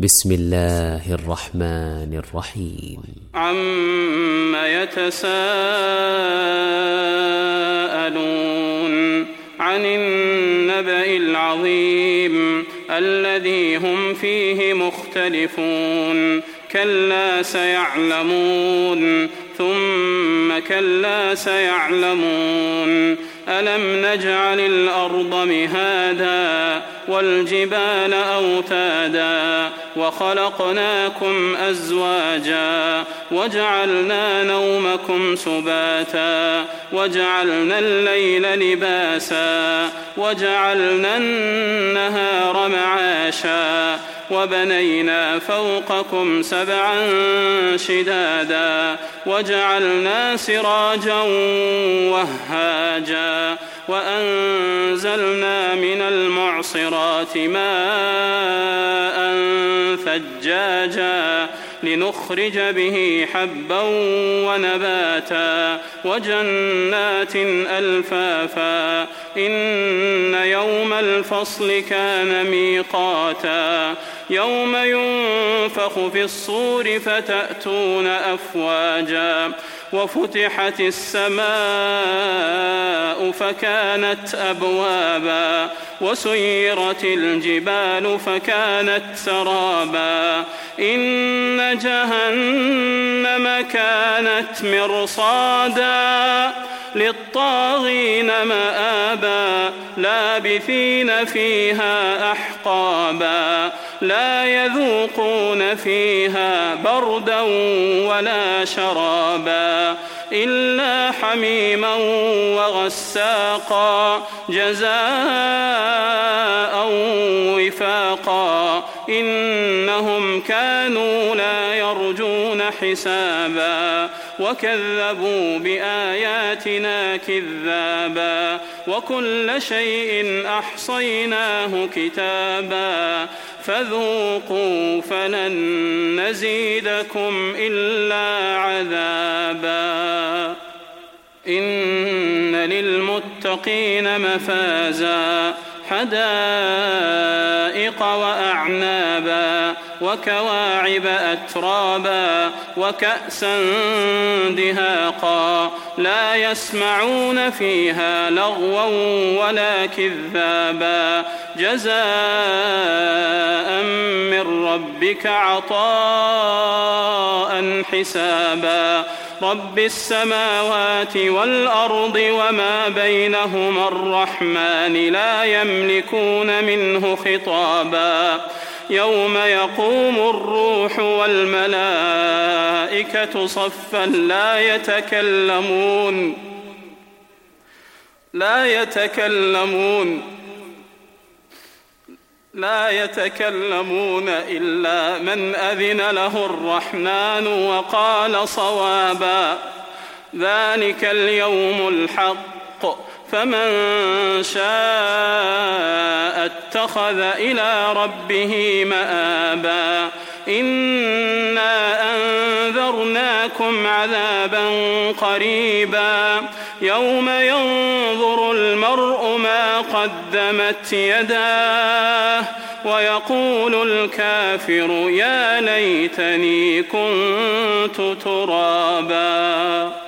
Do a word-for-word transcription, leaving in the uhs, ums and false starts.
بسم الله الرحمن الرحيم. عم يتساءلون عن النبأ العظيم الذي هم فيه مختلفون كلا سيعلمون ثم كلا سيعلمون ألم نجعل الأرض مهادا والجبال أوتادا وخلقناكم أزواجا وجعلنا نومكم سباتا وجعلنا الليل لباسا وجعلنا النهار معاشا وبنينا فوقكم سبعا شدادا وجعلنا سراجا وهاجا وأنزلنا من المعصرات ماء ثجاجا لنخرج به حبا ونباتا وجنات ألفافا إن يوم الفصل كان ميقاتا يوم ينفخ في الصور فتأتون أفواجا وفتحت السماء فكانت أبوابا وسيرت الجبال فكانت سرابا إن جهنم كانت مرصادا للطاغين مآبا لابثين فيها أحقابا لا يذوقون فيها بردا ولا شرابا إلا حميما وغساقا جزاء وفاقا إنهم كانوا لا يرجون حسابا وكذبوا بآياتنا كذابا وكل شيء أحصيناه كتابا فذوقوا فلن نزيدكم إلا عذابا إن للمتقين مفازا حدائق وأعنابا وكواعب أترابا وكأسا دهاقا لا يسمعون فيها لغوا ولا كذابا جزاء من ربك عطاء حسابا رب السماوات والأرض وما بينهما الرحمن لا يملكون منه خطابا يوم يقوم الروح والملائكة صفا لا يتكلمون لا يتكلمون لا يتكلمون إلا من أذن له الرحمن وقال صوابا ذلك اليوم الحق فمن شاء اتخذ إلى ربه مآبا إنا أنذرناكم عذابا قريبا يوم ينظر المرء ما قدمت يداه ويقول الكافر يا ليتني كنت ترابا.